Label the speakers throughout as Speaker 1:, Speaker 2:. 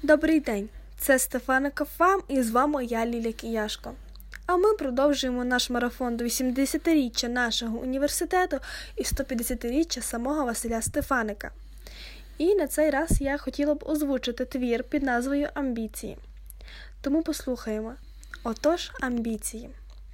Speaker 1: Добрий день, це Стефаника ФАМ і з вами я, Ліля Кияшко. А ми продовжуємо наш марафон до 80-річчя нашого університету і 150-річчя самого Василя Стефаника. І на цей раз я хотіла б озвучити твір під назвою «Амбіції». Тому послухаємо. Отож, амбіції.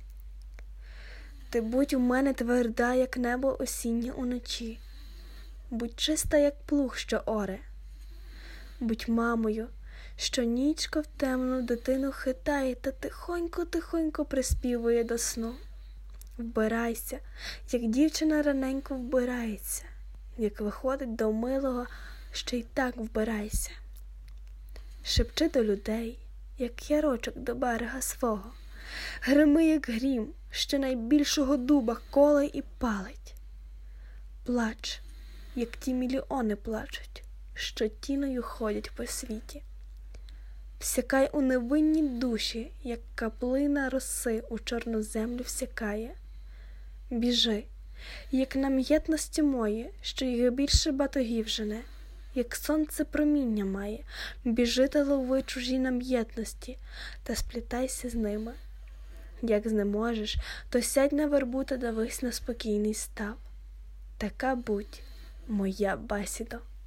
Speaker 1: Ти будь у мене тверда, як небо осіннє уночі. Будь чиста, як плуг, що оре. Будь мамою, що нічка в темну дитину хитає та тихонько-тихонько приспівує до сну. Вбирайся, як дівчина раненько вбирається, як виходить до милого, що й так вбирайся. Шепчи до людей, як ярочок до берега свого, грими, як грім, що найбільшого дуба коле і палить. Плач, як ті мільйони плачуть, що тіною ходять по світі. Всякай у невинні душі, як каплина роси у чорну землю всякає. Біжи, як нам'єтності мої, що їх більше батогів жене, як сонце проміння має, біжи та лови чужі нам'єтності, та сплітайся з ними. Як знеможеш, то сядь на вербу та дивись на спокійний став. Така будь, моя басідо.